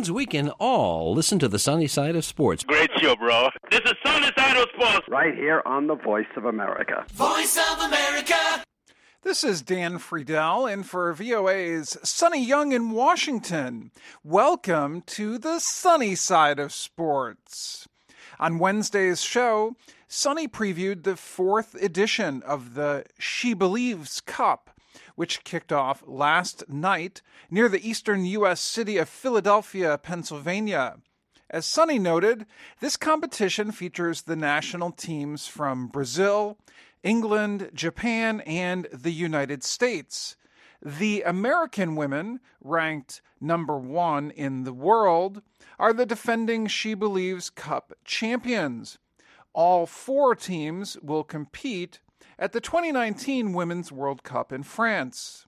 means we can all listen to the sunny side of sports. Great show, bro. This is Sunny Side of Sports. Right here on the Voice of America. Voice of America. This is Dan Friedel in for VOA's Sonny Young in Washington. Welcome to the sunny side of sports. On Wednesday's show, Sonny previewed the 4th edition of the She Believes Cup, which kicked off last night near the eastern U.S. city of Philadelphia, Pennsylvania. As Sonny noted, this competition features the national teams from Brazil, England, Japan, and the United States. The American women, ranked number 1 in the world, are the defending She Believes Cup champions. All 4 teams will compete at the 2019 Women's World Cup in France.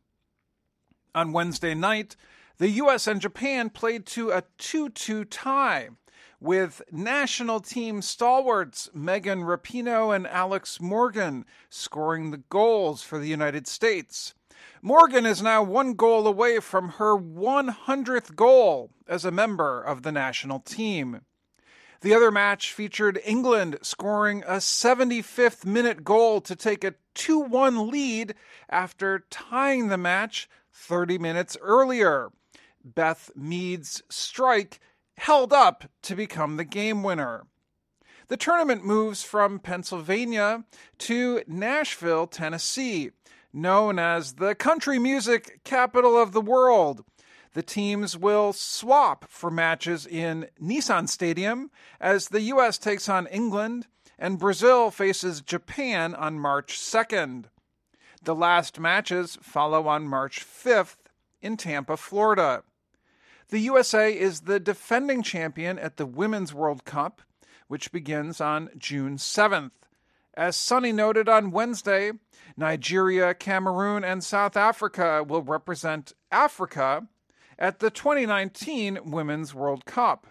On Wednesday night, the U.S. and Japan played to a 2-2 tie, with national team stalwarts Megan Rapinoe and Alex Morgan scoring the goals for the United States. Morgan is now 1 goal away from her 100th goal as a member of the national team. The other match featured England scoring a 75th minute goal to take a 2-1 lead after tying the match 30 minutes earlier. Beth Mead's strike held up to become the game winner. The tournament moves from Pennsylvania to Nashville, Tennessee, known as the country music capital of the world. The teams will swap for matches in Nissan Stadium as the U.S. takes on England and Brazil faces Japan on March 2nd. The last matches follow on March 5th in Tampa, Florida. The USA is the defending champion at the Women's World Cup, which begins on June 7th. As Sonny noted on Wednesday, Nigeria, Cameroon, and South Africa will represent Africa at the 2019 Women's World Cup.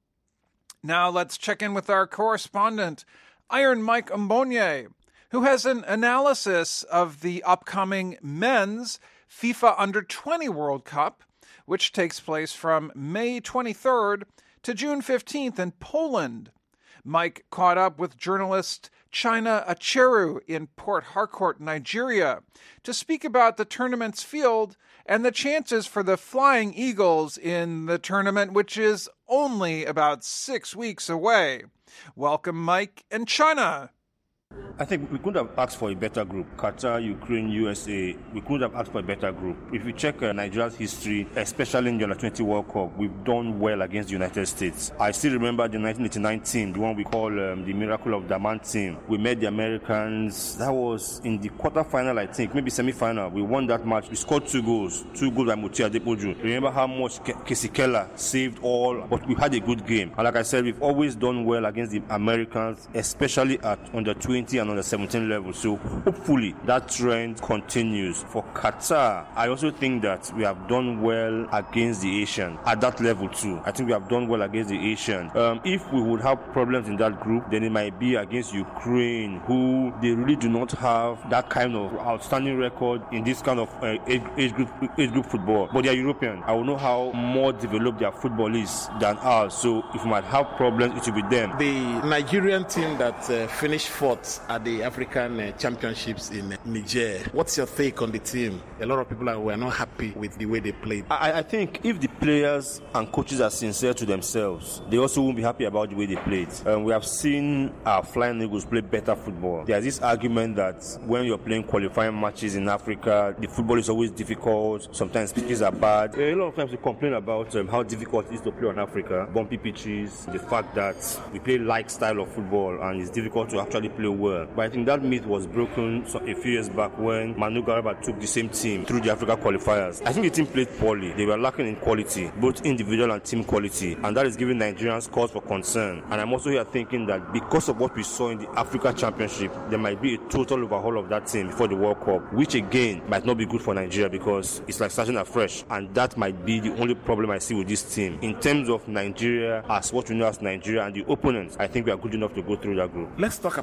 Now let's check in with our correspondent, Iron Mike Mbonye, who has an analysis of the upcoming men's FIFA Under-20 World Cup, which takes place from May 23rd to June 15th in Poland. Mike caught up with journalist China Acheru in Port Harcourt, Nigeria, to speak about the tournament's field and the chances for the Flying Eagles in the tournament, which is only about 6 weeks away. Welcome, Mike and China. I think we could have asked for a better group. Qatar, Ukraine, USA, we could have asked for a better group. If you check Nigeria's history, especially in the Under-20 World Cup, we've done well against the United States. I still remember the 1989 team, the one we call the Miracle of Daman team. We met the Americans. That was in the quarterfinal, I think, maybe semi-final. We won that match. We scored 2 goals. 2 goals by Mutia Adepoju. Remember how much Casey Keller saved all, but we had a good game. And like I said, we've always done well against the Americans, especially at Under-20 and Under-17 level. So hopefully that trend continues. For Qatar, I also think that we have done well against the Asian at that level too. I think we have done well against the Asian. If we would have problems in that group, then it might be against Ukraine, who they really do not have that kind of outstanding record in this kind of age group football. But they are European. I will know how more developed their football is than ours. So if we might have problems, it will be them. The Nigerian team that finished 4th at the African Championships in Niger. What's your take on the team? A lot of people were not happy with the way they played. I think if the players and coaches are sincere to themselves, they also won't be happy about the way they played. We have seen our Flying Eagles play better football. There's this argument that when you're playing qualifying matches in Africa, the football is always difficult. Sometimes pitches are bad. A lot of times we complain about how difficult it is to play on Africa. Bumpy pitches, the fact that we play like style of football and it's difficult to actually play well. But I think that myth was broken a few years back when Manu Garba took the same team through the Africa qualifiers. I think the team played poorly. They were lacking in quality, both individual and team quality, and that is giving Nigerians cause for concern. And I'm also here thinking that because of what we saw in the Africa Championship, there might be a total overhaul of that team before the World Cup, which again might not be good for Nigeria because it's like starting afresh, and that might be the only problem I see with this team. In terms of Nigeria, as what we know as Nigeria and the opponents, I think we are good enough to go through that group. Let's talk about the other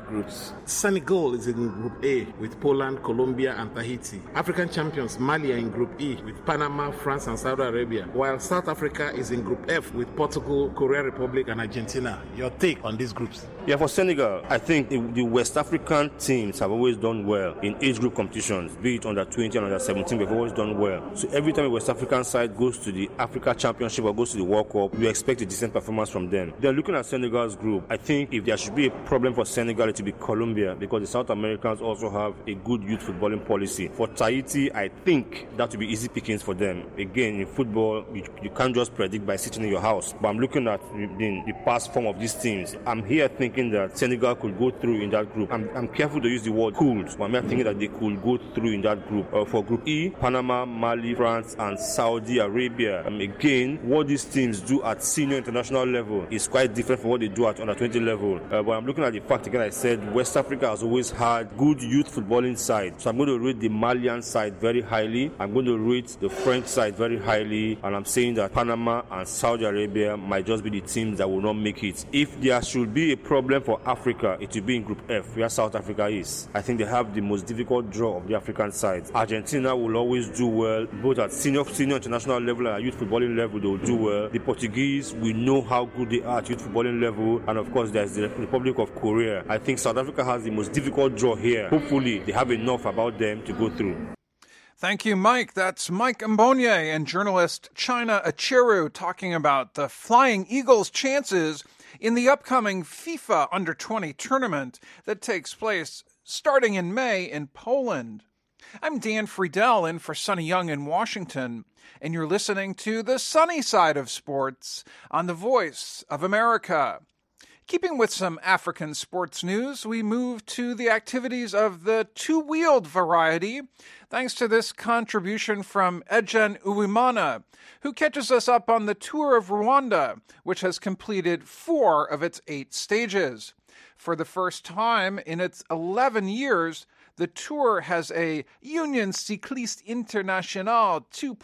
groups. Senegal is in Group A with Poland, Colombia, and Tahiti. African champions Mali are in Group E with Panama, France, and Saudi Arabia, while South Africa is in Group F with Portugal, Korea Republic, and Argentina. Your take on these groups? Yeah, for Senegal, I think the West African teams have always done well in age group competitions, be it under 20 and under 17, they've always done well. So every time a West African side goes to the Africa Championship or goes to the World Cup, we expect a decent performance from them. They're looking at Senegal's group. I think if there should be a problem for Senegal, it will be Colombia, because the South Americans also have a good youth footballing policy. For Tahiti, I think that will be easy pickings for them. Again, in football, you can't just predict by sitting in your house. But I'm looking at the past form of these teams. I'm here thinking that Senegal could go through in that group. I'm careful to use the word could, but I'm here thinking that they could go through in that group. For Group E, Panama, Mali, France, and Saudi Arabia. Again, what these teams do at senior international level is quite different from what they do at under 20 level. But I'm looking at the fact, again, I said West Africa has always had good youth footballing side. So I'm going to rate the Malian side very highly. I'm going to rate the French side very highly. And I'm saying that Panama and Saudi Arabia might just be the teams that will not make it. If there should be a problem for Africa, it will be in Group F, where South Africa is. I think they have the most difficult draw of the African side. Argentina will always do well, both at senior international level and at youth footballing level, they will do well. The Portuguese, we know how good they are at youth footballing level. And of course, there's the Republic of Korea. I think South Africa has the most difficult draw here. Hopefully, they have enough about them to go through. Thank you, Mike. That's Mike Mbonye and journalist China Achiru talking about the Flying Eagles' chances in the upcoming FIFA Under-20 tournament that takes place starting in May in Poland. I'm Dan Friedel in for Sonny Young in Washington, and you're listening to The Sunny Side of Sports on the Voice of America. Keeping with some African sports news, we move to the activities of the two-wheeled variety, thanks to this contribution from Ejen Uwimana, who catches us up on the Tour of Rwanda, which has completed 4 of its 8 stages. For the first time in its 11 years, the Tour has a Union Cycliste Internationale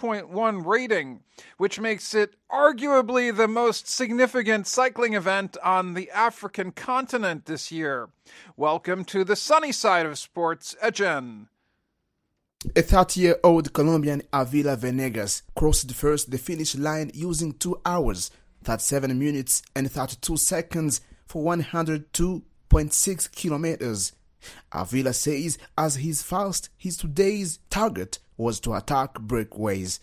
2.1 rating, which makes it arguably the most significant cycling event on the African continent this year. Welcome to the sunny side of sports, Ejen. A 30-year-old Colombian, Avila Venegas, crossed first the finish line using 2 hours, 37 minutes and 32 seconds for 102.6 kilometers. Avila says as his today's target was to attack breakaways.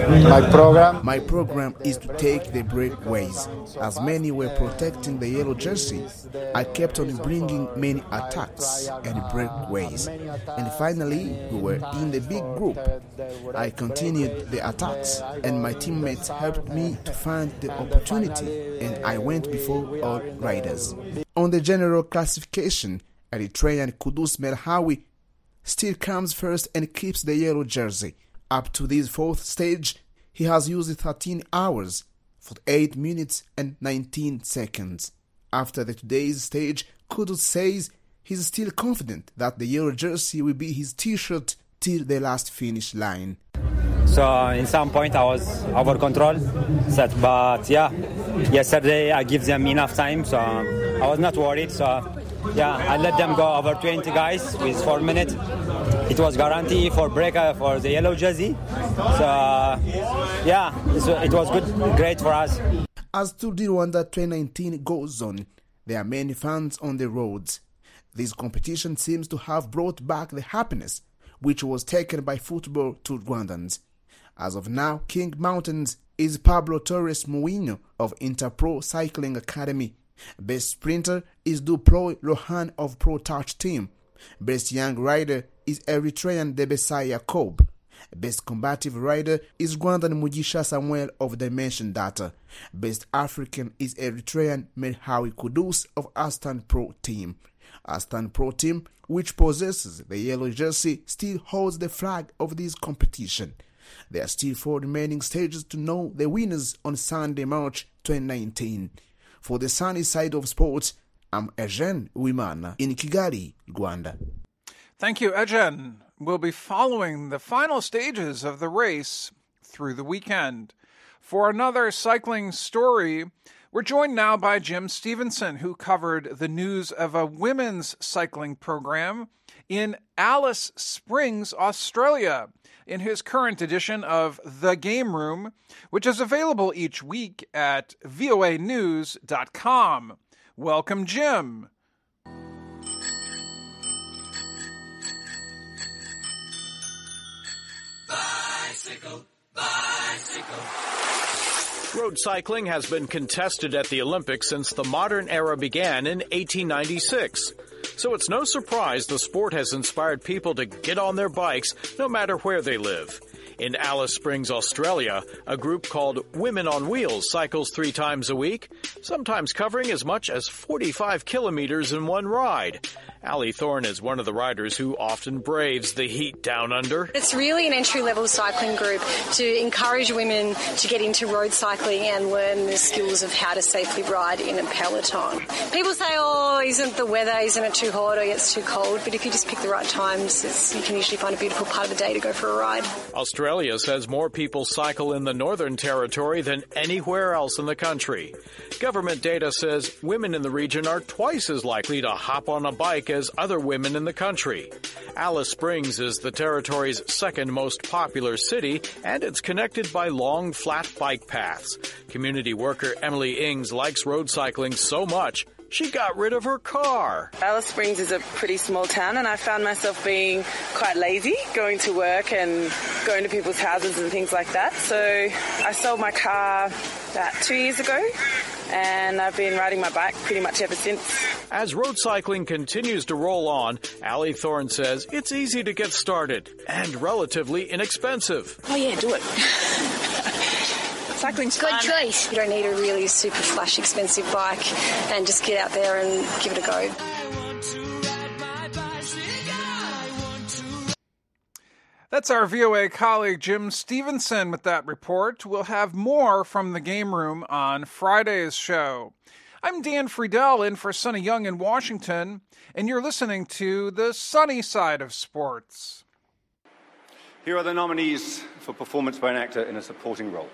My program is to take the breakaways. As many were protecting the yellow jersey, I kept on bringing many attacks and breakaways. And finally, we were in the big group. I continued the attacks, and my teammates helped me to find the opportunity, and I went before all riders. On the general classification, Eritrean Kudus Melhawi still comes first and keeps the yellow jersey. Up to this 4th stage, he has used 13 hours, 48 minutes and 19 seconds. After today's stage, Kudus says he's still confident that the yellow jersey will be his t-shirt till the last finish line. So in some point I was over control, but yeah, yesterday I give them enough time, so I was not worried. So yeah, I let them go over 20 guys with 4 minutes. It was guaranteed for break for the yellow jersey. So yeah, it was good, great for us. As Tour du Rwanda 2019 goes on, there are many fans on the roads. This competition seems to have brought back the happiness which was taken by football to Rwandans. As of now, King Mountains is Pablo Torres Mouinho of Interpro Cycling Academy. Best sprinter is Duploy Lohan of Pro Touch Team. Best young rider is Eritrean Debesai Yacob. Best combative rider is Rwandan Mugisha Samuel of Dimension Data. Best African is Eritrean Melhawi Kudus of Astan Pro Team. Astan Pro Team, which possesses the yellow jersey, still holds the flag of this competition. There are still 4 remaining stages to know the winners on Sunday, March 2019. For the sunny side of sports, I'm Ejen Uwimana in Kigali, Rwanda. Thank you, Ejen. We'll be following the final stages of the race through the weekend. For another cycling story, We're joined now by Jim Stevenson, who covered the news of a women's cycling program in Alice Springs, Australia, in his current edition of The Game Room, which is available each week at voanews.com. Welcome, Jim. Bicycle, bicycle. Road cycling has been contested at the Olympics since the modern era began in 1896. So it's no surprise the sport has inspired people to get on their bikes no matter where they live. In Alice Springs, Australia, a group called Women on Wheels cycles 3 times a week, sometimes covering as much as 45 kilometers in one ride. Allie Thorne is one of the riders who often braves the heat down under. It's really an entry-level cycling group to encourage women to get into road cycling and learn the skills of how to safely ride in a peloton. People say, isn't it too hot or it's too cold? But if you just pick the right times, you can usually find a beautiful part of the day to go for a ride. Australia says more people cycle in the Northern Territory than anywhere else in the country. Government data says women in the region are twice as likely to hop on a bike as other women in the country. Alice Springs is the territory's second most popular city, and it's connected by long, flat bike paths. Community worker Emily Ings likes road cycling so much, she got rid of her car. Alice Springs is a pretty small town, and I found myself being quite lazy, going to work and going to people's houses and things like that. So I sold my car about 2 years ago, and I've been riding my bike pretty much ever since. As road cycling continues to roll on, Allie Thorne says it's easy to get started and relatively inexpensive. Oh yeah, do it. Cycling's fun. Good choice. You don't need a really super flash expensive bike, and just get out there and give it a go. That's our VOA colleague Jim Stevenson with that report. We'll have more from the Game Room on Friday's show. I'm Dan Friedel in for Sonny Young in Washington, and you're listening to The Sunny Side of Sports. Here are the nominees for performance by an actor in a supporting role.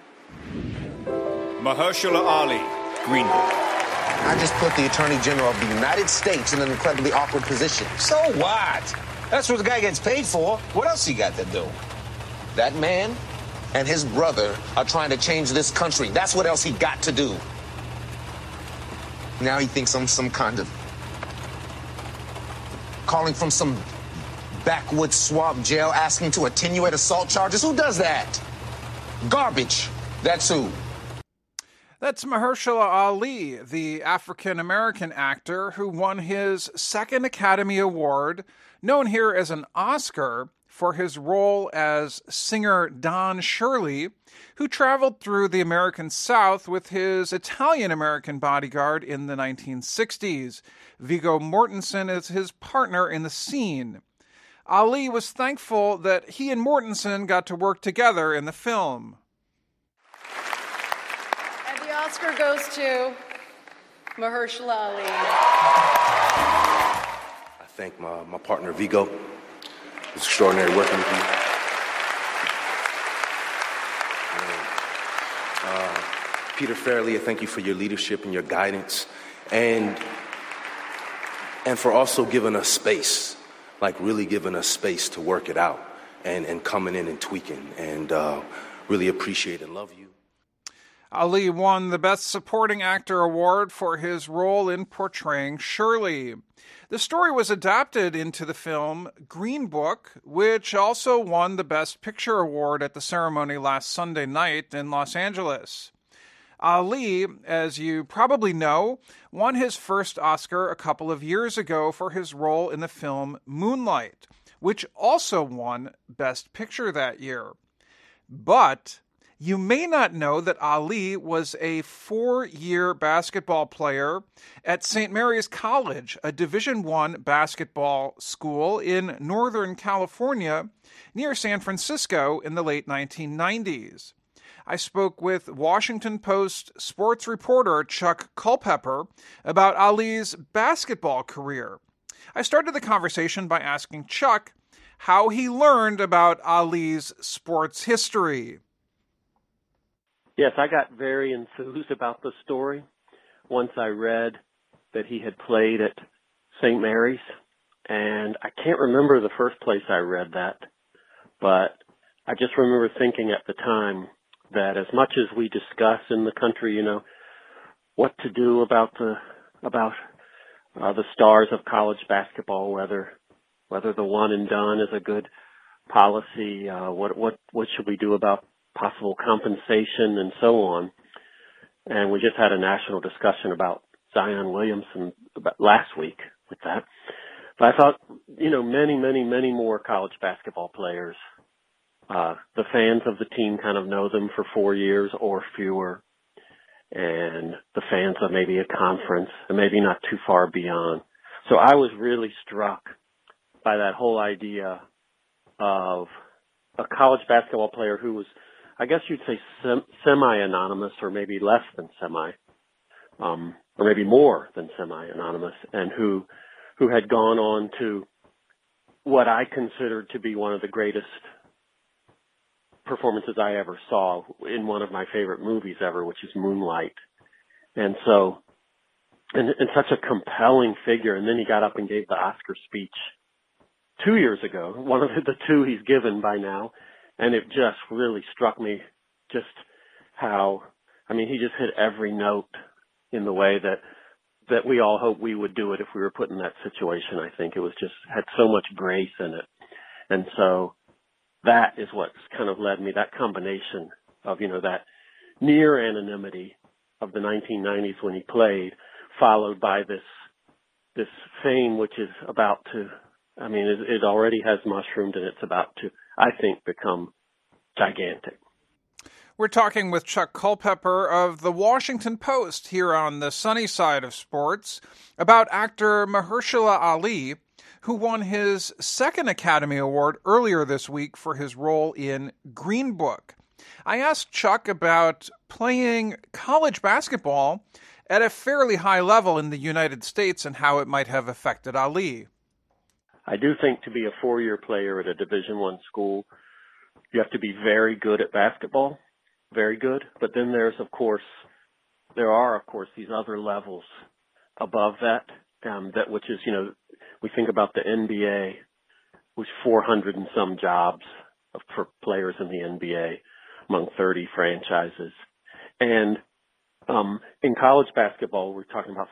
Mahershala Ali, Green Book. I just put the Attorney General of the United States in an incredibly awkward position. So what? That's what the guy gets paid for. What else he got to do? That man and his brother are trying to change this country. That's what else he got to do. Now he thinks I'm some kind of... calling from some backwoods swamp jail asking to attenuate assault charges. Who does that? Garbage. That's who. That's Mahershala Ali, the African-American actor who won his second Academy Award, known here as an Oscar, for his role as singer Don Shirley, who traveled through the American South with his Italian-American bodyguard in the 1960s. Viggo Mortensen is his partner in the scene. Ali was thankful that he and Mortensen got to work together in the film. And the Oscar goes to Mahershala Ali. I thank my partner Viggo. It's extraordinary working with you. Peter Farrelly, I thank you for your leadership and your guidance, and for also giving us space, like really giving us space to work it out and coming in and tweaking, and really appreciate and love you. Ali won the Best Supporting Actor award for his role in portraying Shirley. The story was adapted into the film Green Book, which also won the Best Picture award at the ceremony last Sunday night in Los Angeles. Ali, as you probably know, won his first Oscar a couple of years ago for his role in the film Moonlight, which also won Best Picture that year. But you may not know that Ali was a 4-year basketball player at St. Mary's College, a Division I basketball school in Northern California near San Francisco in the late 1990s. I spoke with Washington Post sports reporter Chuck Culpepper about Ali's basketball career. I started the conversation by asking Chuck how he learned about Ali's sports history. Yes, I got very enthused about the story once I read that he had played at St. Mary's, and I can't remember the first place I read that, but I just remember thinking at the time that as much as we discuss in the country, what to do about the stars of college basketball, whether the one and done is a good policy, what should we do about possible compensation and so on. And we just had a national discussion about Zion Williamson last week with that. But I thought, many more college basketball players, the fans of the team kind of know them for 4 years or fewer, and the fans of maybe a conference and maybe not too far beyond. So I was really struck by that whole idea of a college basketball player who was, I guess you'd say, semi-anonymous, or maybe less than semi, or maybe more than semi-anonymous, and who had gone on to what I considered to be one of the greatest performances I ever saw in one of my favorite movies ever, which is Moonlight. And so, and such a compelling figure. And then he got up and gave the Oscar speech 2 years ago, one of the two he's given by now. And it just really struck me just how, he just hit every note in the way that we all hoped we would do it if we were put in that situation. I think it was just, had so much grace in it. And so that is what's kind of led me, that combination of, that near anonymity of the 1990s when he played, followed by this fame, which is about to, it already has mushroomed, and it's about to, I think, become gigantic. We're talking with Chuck Culpepper of The Washington Post here on the sunny side of sports about actor Mahershala Ali, who won his second Academy Award earlier this week for his role in Green Book. I asked Chuck about playing college basketball at a fairly high level in the United States and how it might have affected Ali. I do think to be a four-year player at a Division I school, you have to be very good at basketball, very good. But then there are, of course, these other levels above that, which is, we think about the NBA, with 400 and some jobs for players in the NBA among 30 franchises. And in college basketball, we're talking about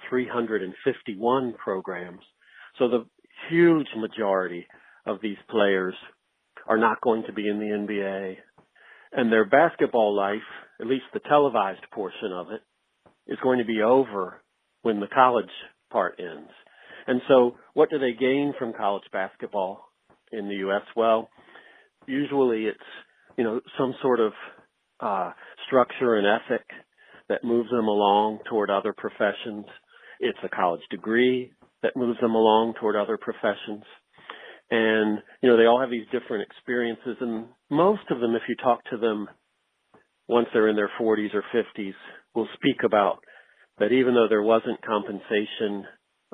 351 programs. So the huge majority of these players are not going to be in the NBA. And their basketball life, at least the televised portion of it, is going to be over when the college part ends. And so what do they gain from college basketball in the U.S.? Well, usually it's, some sort of structure and ethic that moves them along toward other professions. It's a college degree that moves them along toward other professions. And, they all have these different experiences. And most of them, if you talk to them once they're in their 40s or 50s, will speak about that even though there wasn't compensation,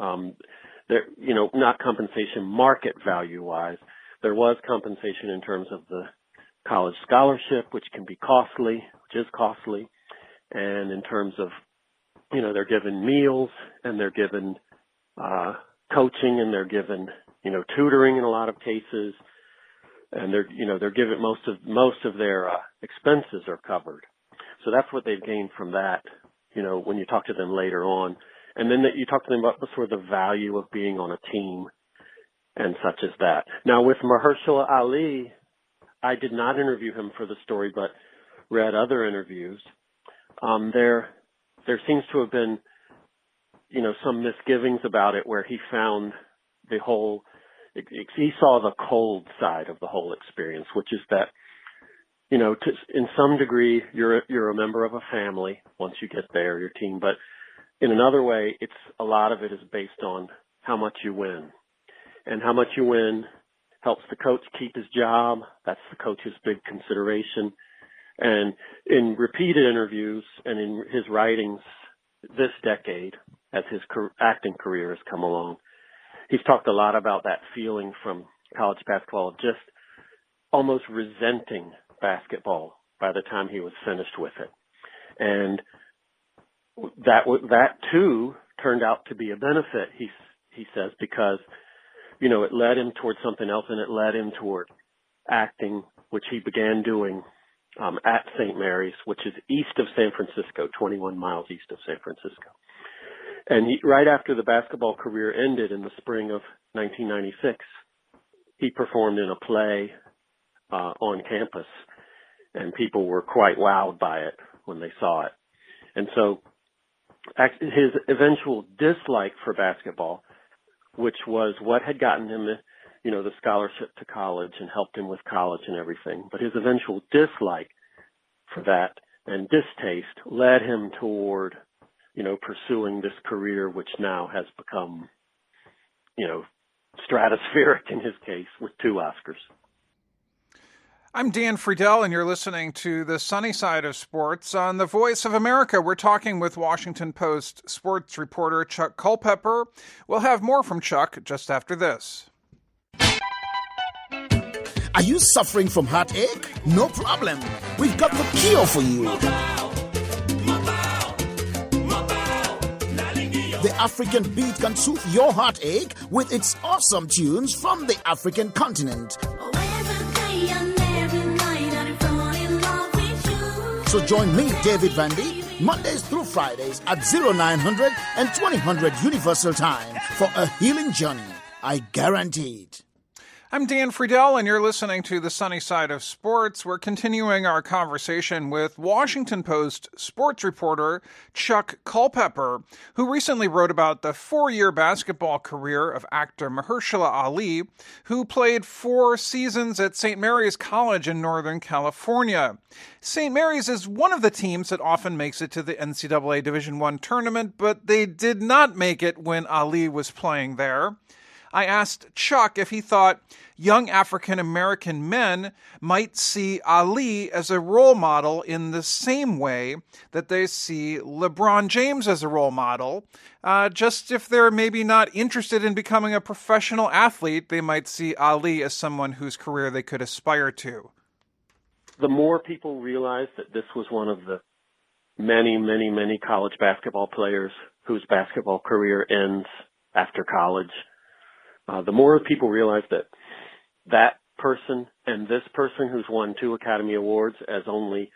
not compensation market value wise, there was compensation in terms of the college scholarship, which can be costly, which is costly. And in terms of, they're given meals, and they're given, coaching, and they're given, tutoring in a lot of cases. And they're given most of their, expenses are covered. So that's what they've gained from that, when you talk to them later on. And then you talk to them about the sort of the value of being on a team and such as that. Now, with Mahershala Ali, I did not interview him for the story, but read other interviews. There seems to have been, some misgivings about it, where he found he saw the cold side of the whole experience, which is that, in some degree, you're a member of a family once you get there, your team, but in another way, a lot of it is based on how much you win. And how much you win helps the coach keep his job. That's the coach's big consideration. And in repeated interviews and in his writings this decade, as his acting career has come along, he's talked a lot about that feeling from college basketball of just almost resenting basketball by the time he was finished with it. And that too turned out to be a benefit, he says, because, you know, it led him towards something else, and it led him toward acting, which he began doing at St. Mary's, which is east of San Francisco, 21 miles east of San Francisco. And right after the basketball career ended in the spring of 1996, he performed in a play on campus, and people were quite wowed by it when they saw it. And so his eventual dislike for basketball, which was what had gotten him the scholarship to college and helped him with college and everything, but his eventual dislike for that and distaste led him toward, pursuing this career, which now has become, stratospheric in his case, with 2 Oscars. I'm Dan Friedel, and you're listening to The Sunny Side of Sports on the Voice of America. We're talking with Washington Post sports reporter Chuck Culpepper. We'll have more from Chuck just after this. Are you suffering from heartache? No problem. We've got the cure for you. The African Beat can soothe your heartache with its awesome tunes from the African continent. So join me, David Vandy, Mondays through Fridays at 0900 and 2000 Universal Time for a healing journey. I guarantee it. I'm Dan Friedel, and you're listening to The Sunny Side of Sports. We're continuing our conversation with Washington Post sports reporter Chuck Culpepper, who recently wrote about the 4-year basketball career of actor Mahershala Ali, who played 4 seasons at St. Mary's College in Northern California. St. Mary's is one of the teams that often makes it to the NCAA Division I tournament, but they did not make it when Ali was playing there. I asked Chuck if he thought young African-American men might see Ali as a role model in the same way that they see LeBron James as a role model. Just if they're maybe not interested in becoming a professional athlete, they might see Ali as someone whose career they could aspire to. The more people realize that this was one of the many, many, many college basketball players whose basketball career ends after college, the more people realize that person and this person who's won 2 Academy Awards, as only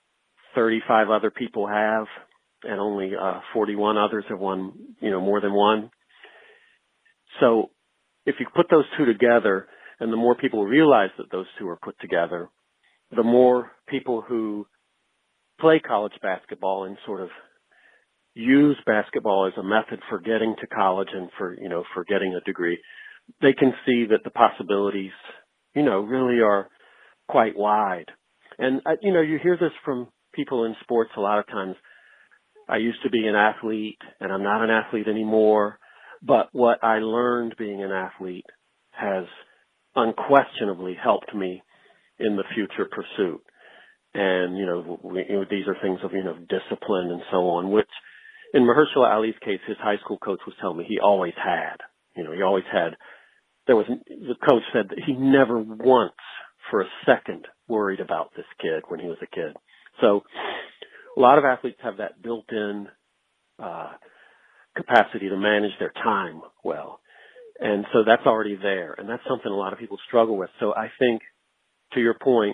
35 other people have, and only 41 others have won, more than one. So if you put those 2 together, and the more people realize that those 2 are put together, the more people who play college basketball and sort of use basketball as a method for getting to college and for getting a degree, they can see that the possibilities, really are quite wide. And, you hear this from people in sports a lot of times. I used to be an athlete and I'm not an athlete anymore, but what I learned being an athlete has unquestionably helped me in the future pursuit. And, these are things of, discipline and so on, which in Mahershala Ali's case, his high school coach was telling me he always had. He always had. The coach said that he never once for a second worried about this kid when he was a kid. So a lot of athletes have that built-in capacity to manage their time well. And so that's already there. And that's something a lot of people struggle with. So I think, to your point,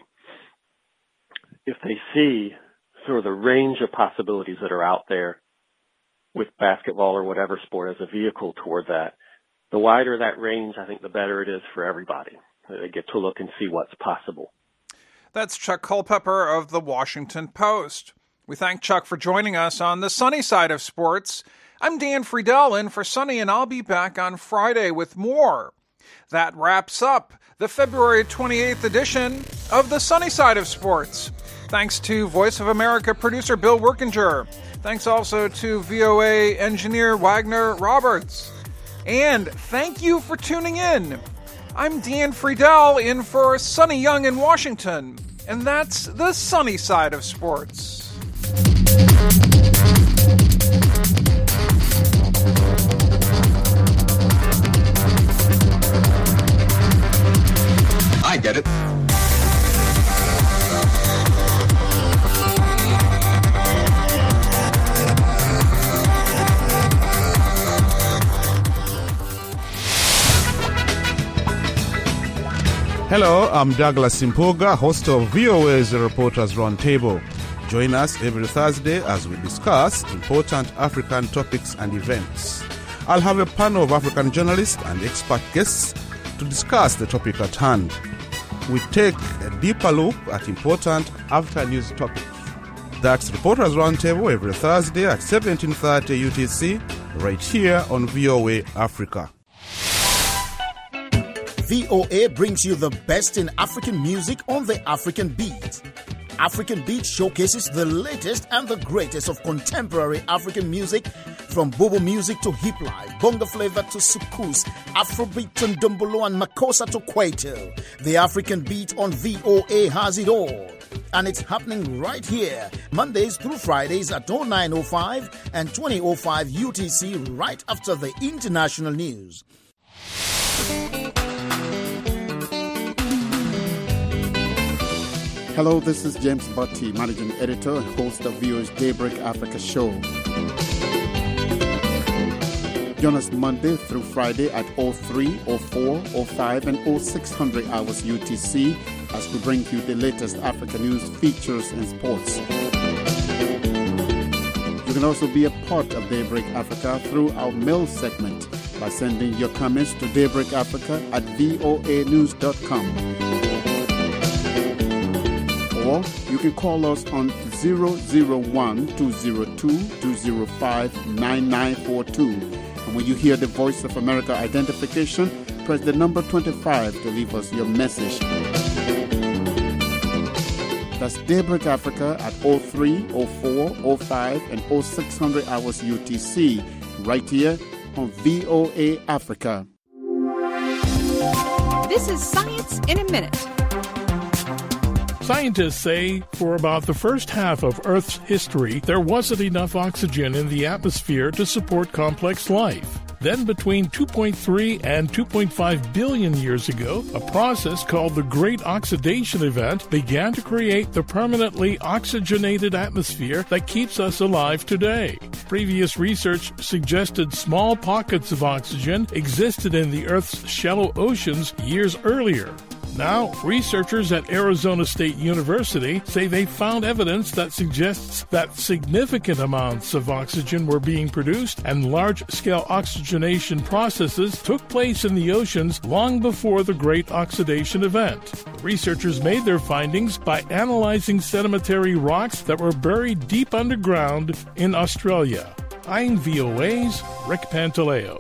if they see sort of the range of possibilities that are out there with basketball or whatever sport as a vehicle toward that, the wider that range, I think the better it is for everybody. They get to look and see what's possible. That's Chuck Culpepper of the Washington Post. We thank Chuck for joining us on the Sunny Side of Sports. I'm Dan Friedel in for Sunny, and I'll be back on Friday with more. That wraps up the February 28th edition of the Sunny Side of Sports. Thanks to Voice of America producer Bill Workinger. Thanks also to VOA engineer Wagner Roberts. And thank you for tuning in. I'm Dan Friedel in for Sonny Young in Washington. And that's the Sunny Side of Sports. I get it. Hello, I'm Douglas Simpoga, host of VOA's Reporters Roundtable. Join us every Thursday as we discuss important African topics and events. I'll have a panel of African journalists and expert guests to discuss the topic at hand. We take a deeper look at important African news topics. That's Reporters Roundtable every Thursday at 17:30 UTC, right here on VOA Africa. VOA brings you the best in African music on the African Beat. African Beat showcases the latest and the greatest of contemporary African music, from bobo music to hip life, bongo flavor to soukous, Afrobeat to ndombolo and makossa to kwaito. The African Beat on VOA has it all. And it's happening right here, Mondays through Fridays at 09:05 and 20:05 UTC, right after the international news. Hello, this is James Butty, Managing Editor and host of VOA's Daybreak Africa show. Join us Monday through Friday at 03, 04, 05, and 0600 hours UTC as we bring you the latest Africa news, features, and sports. You can also be a part of Daybreak Africa through our mail segment by sending your comments to daybreakafrica@voanews.com. Or you can call us on 001-202-205-9942. And when you hear the Voice of America identification, press the number 25 to leave us your message. That's Daybreak Africa at 03, 04, 05, and 0600 hours UTC, right here on VOA Africa. This is Science in a Minute. Scientists say for about the first half of Earth's history, there wasn't enough oxygen in the atmosphere to support complex life. Then between 2.3 and 2.5 billion years ago, a process called the Great Oxidation Event began to create the permanently oxygenated atmosphere that keeps us alive today. Previous research suggested small pockets of oxygen existed in the Earth's shallow oceans years earlier. Now, researchers at Arizona State University say they found evidence that suggests that significant amounts of oxygen were being produced and large-scale oxygenation processes took place in the oceans long before the Great Oxidation Event. Researchers made their findings by analyzing sedimentary rocks that were buried deep underground in Australia. I'm VOA's Rick Pantaleo.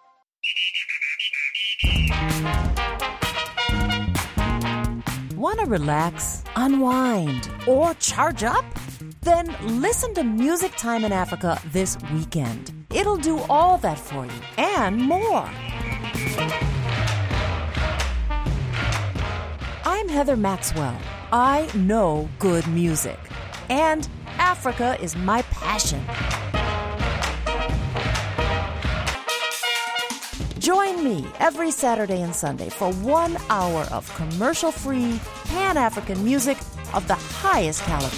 Want to relax, unwind, or charge up? Then listen to Music Time in Africa this weekend. It'll do all that for you and more. I'm Heather Maxwell. I know good music, and Africa is my passion. Join me every Saturday and Sunday for 1 hour of commercial-free, Pan-African music of the highest caliber.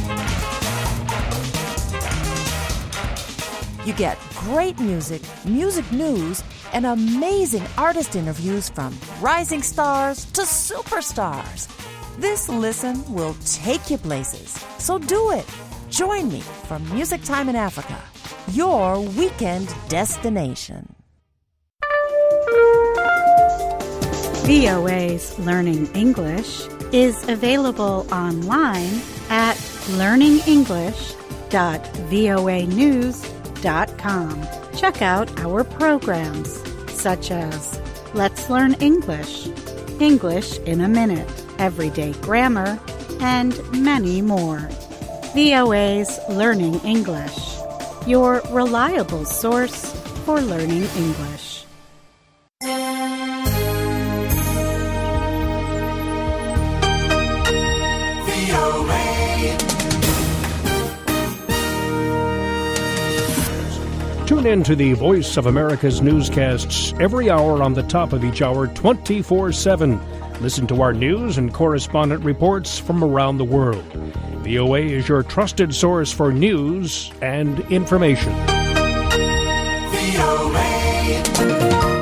You get great music, music news, and amazing artist interviews from rising stars to superstars. This listen will take you places, so do it. Join me for Music Time in Africa, your weekend destination. VOA's Learning English is available online at learningenglish.voanews.com. Check out our programs such as Let's Learn English, English in a Minute, Everyday Grammar, and many more. VOA's Learning English, your reliable source for learning English. Tune in to the Voice of America's newscasts every hour on the top of each hour, 24/7. Listen to our news and correspondent reports from around the world. VOA is your trusted source for news and information. VOA.